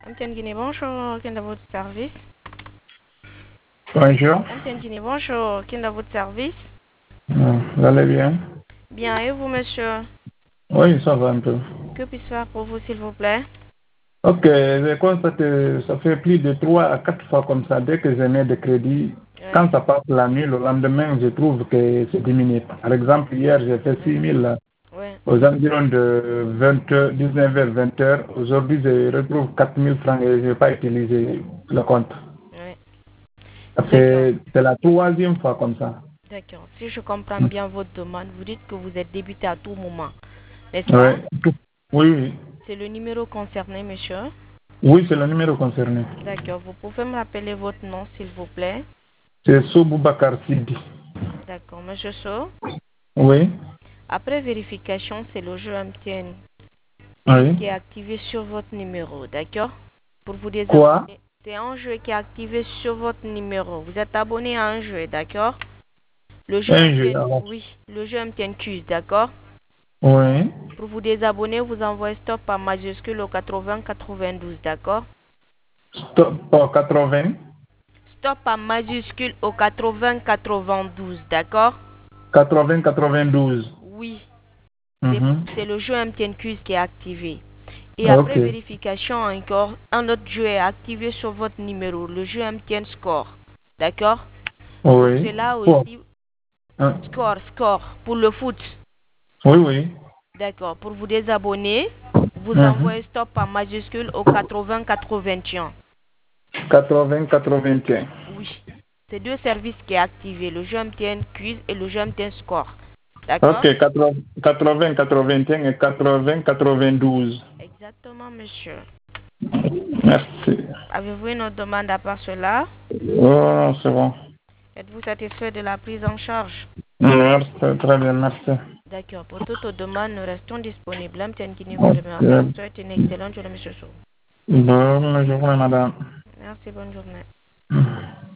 MTN Guinée, bonjour, qui est dans votre service? Bonjour. MTN Guinée, bonjour, qui est dans votre service? Vous allez bien? Bien, et vous, monsieur? Oui, ça va un peu. Que puis-je faire pour vous, s'il vous plaît? Ok, je constate que ça fait plus de 3 à 4 fois comme ça. Dès que je mets des crédits, Oui, quand ça passe la nuit, le lendemain, je trouve que c'est diminué. Par exemple, hier, j'ai fait oui, 6 000 oui, aux environs de 20h, 19h, 20h. Aujourd'hui, je retrouve 4 000 francs et je n'ai pas utilisé le compte. oui. D'accord, C'est la troisième fois comme ça. d'accord. Si je comprends bien votre demande, vous dites que vous êtes débuté à tout moment, n'est-ce pas? Ouais. Oui, oui. C'est le numéro concerné, monsieur. Oui, c'est le numéro concerné. D'accord, vous pouvez me rappeler votre nom, s'il vous plaît? C'est Soubou Bakar Sidi. D'accord, monsieur So. Oui, Après vérification, c'est le jeu MTN Quiz oui. qui est activé sur votre numéro, d'accord? Pour vous Quoi? désabonner. C'est un jeu qui est activé sur votre numéro. Vous êtes abonné à un jeu, d'accord? Le jeu Un jeu, MTN, alors. oui, le jeu MTN Quiz, d'accord? Oui. Pour vous désabonner, vous envoyez stop en majuscule au 80-92, d'accord? Stop pour 80. Stop en majuscule au 80-92, d'accord? 80, 92. Oui, Mhm. c'est le jeu MTN Quiz qui est activé. Et Ok. après vérification encore, un autre jeu est activé sur votre numéro, le jeu MTN Score. D'accord? Pour Oui. cela Quoi? aussi, Hein? score, pour le foot. Oui, oui. D'accord. Pour vous désabonner, vous Mhm. envoyez stop en majuscule au 80-81. 80, 81. Oui. C'est deux services qui est activé, le jeu MTN Quiz et le jeu MTN Score. Ok, D'accord? 80, 80, 81 et 80, 92. Exactement, monsieur. Merci. Avez-vous une autre demande à part cela? Oh, c'est bon. Êtes-vous satisfait de la prise en charge? Merci, très bien, merci. D'accord. Pour toute autre demande, nous restons disponibles. MTN Guinée vous remercie. Ok. Vous souhaite une excellente journée, monsieur Sow. Bonne journée, madame. Merci, bonne journée.